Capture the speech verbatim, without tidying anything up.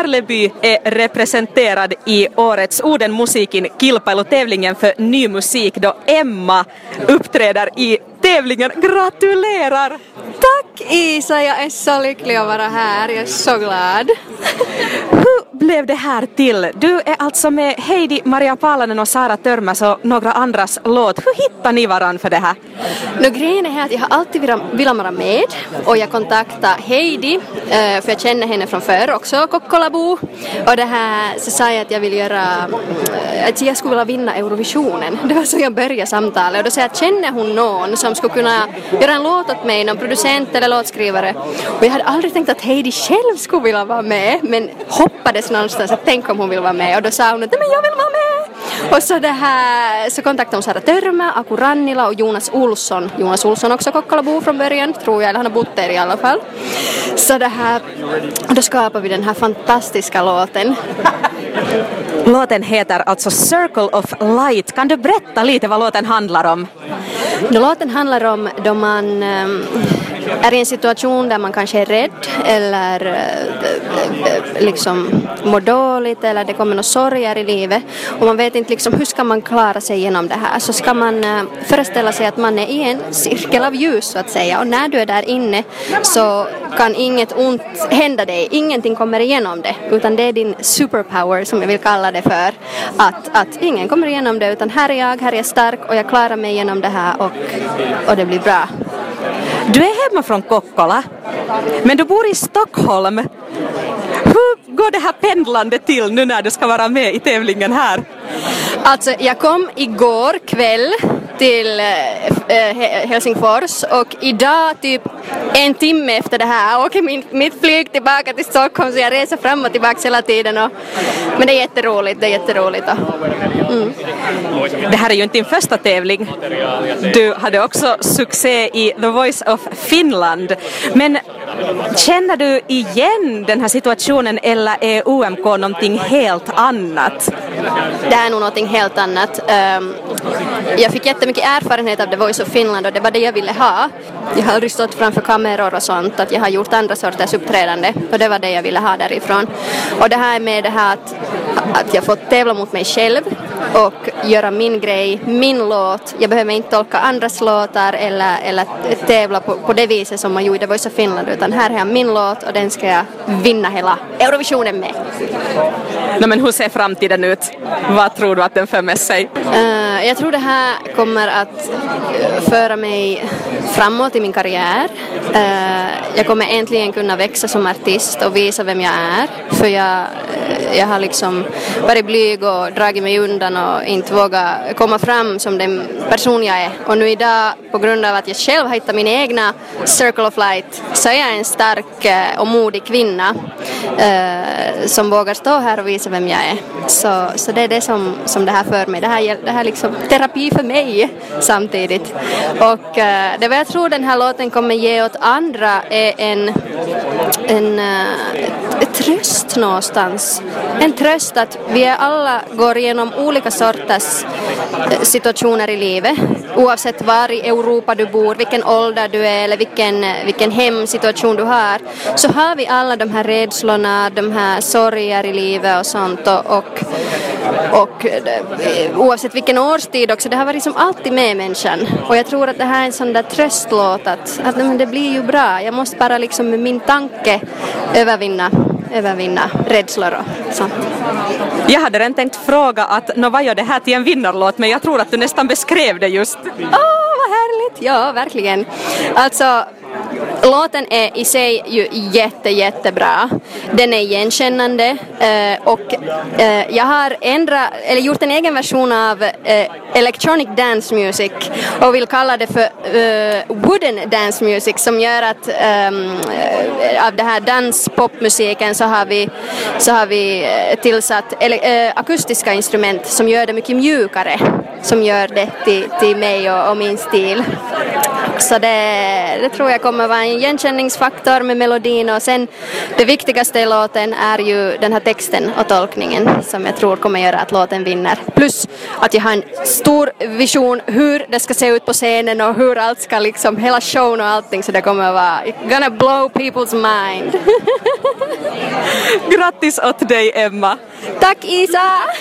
Karleby är representerad i årets Orden musikin kilpailutävlingen för ny musik då Emma uppträder i tävlingen. Gratulerar! Tack Isa, jag är så lycklig att vara här. Jag är så glad. Hur blev det här till? Du är alltså med Heidi, Maria Palanen och Sara Törmäs och några andras låt. Hur hittar ni varann för det här? No, grejen är att jag har alltid velat vara med och jag kontaktade Heidi för jag känner henne från förr också, Kokkolabo. Och det här så sa jag att jag vill göra, att jag skulle vilja vinna Eurovisionen. Det var så jag började samtalet och då sa jag att känner hon någon som skulle kunna göra en låt åt mig, någon producent eller låtskrivare. Och jag hade aldrig tänkt att Heidi själv skulle vilja vara med, men hoppades någonstans att tänk om hon vill vara med. Och då sa hon att men jag vill vara med. Och så det här så kontaktade hon Sara Törmä, Aku Rannila och Jonas Olsson. Jonas Olsson också Kokkolabo från början, tror jag, eller han har bott där i alla fall. Så det här, då skapade vi den här fantastiska låten. Låten heter alltså Circle of Light. Kan du berätta lite vad låten handlar om? Låten handlar om då man ähm, är i en situation där man kanske är rädd eller äh, liksom mår dåligt eller det kommer några sorger i livet och man vet inte liksom hur ska man klara sig genom det här. Så ska man äh, föreställa sig att man är i en cirkel av ljus så att säga och när du är där inne så kan inget ont hända dig. Ingenting kommer igenom det utan det är din superpower som jag vill kalla det för. Att, att ingen kommer igenom det utan här är jag, här är jag stark och jag klarar mig genom det här och, och det blir bra. Du är hemma från Kokkola, men du bor i Stockholm. Hur går det här pendlandet till nu när du ska vara med i tävlingen här? Alltså, jag kom igår kväll till äh, Helsingfors och idag typ en timme efter det här åker min, mitt flyg tillbaka till Stockholm så jag reser fram och tillbaka hela tiden. Och, men det är jätteroligt, det är jätteroligt. Mm. Det här är ju inte din första tävling. Du hade också succé i The Voice of Finland. Men känner du igen den här situationen eller är O M K någonting helt annat? Det är nog någonting helt annat. Um, jag fick jättemycket erfarenhet av The Voice of Finland och det var det jag ville ha. Jag har aldrig stått framför kameror och sånt, att jag har gjort andra sorters uppträdande och det var det jag ville ha därifrån. Och det här med det här att, att jag fått tävla mot mig själv och göra min grej, min låt. Jag behöver inte tolka andras låtar eller, eller tävla på, på det viset som man gjorde i The Voice of Finland utan här har jag min låt och den ska jag vinna hela Eurovisionen med. No, men hur ser framtiden ut? Vad tror du att den för med sig? Uh, jag tror det här kommer att föra mig framåt i min karriär. Uh, jag kommer äntligen kunna växa som artist och visa vem jag är. För jag, jag har liksom varit blyg och dragit mig undan och inte vågat komma fram som den person jag är. Och nu idag, på grund av att jag själv har hittat min egna Circle of Light, så är jag en stark och modig kvinna uh, som vågar stå här och visa vem jag är. Så, så det är det som, som det här för mig. Det här, det här är liksom terapi för mig samtidigt. Och uh, det vad jag tror den här låten kommer ge åt andra är en, en uh, ett tröst någonstans. En tröst att vi alla går igenom olika sorters situationer i livet. Oavsett var i Europa du bor, vilken ålder du är eller vilken, vilken hemsituation du har. Så har vi alla de här rädslorna, de här sorger i livet och sånt. Och, och, och oavsett vilken årstid också, det har varit liksom alltid med människan. Och jag tror att det här är en sån där tröstlåt att, att men det blir ju bra. Jag måste bara liksom med min tanke övervinna övervinna rädslor och sånt. Jag hade redan tänkt fråga att nå, vad gör det här till en vinnarlåt, men jag tror att du nästan beskrev det just. Åh, oh, vad härligt! Ja, verkligen. Alltså, låten är i sig ju jätte, jättebra. Den är igenkännande eh, och eh, jag har ändra, eller gjort en egen version av eh, electronic dance music och vill kalla det för eh, wooden dance music som gör att eh, av det här danspopmusiken så har vi, så har vi tillsatt eller, eh, akustiska instrument som gör det mycket mjukare, som gör det till, till mig och, och min stil. Så det, det tror jag kommer vara en igenkänningsfaktor med melodin, och sen det viktigaste i låten är ju den här texten och tolkningen som jag tror kommer göra att låten vinner. Plus att jag har en stor vision hur det ska se ut på scenen och hur allt ska liksom, hela showen och allting, så det kommer vara gonna blow people's mind. Grattis åt dig, Emma! Tack Isa!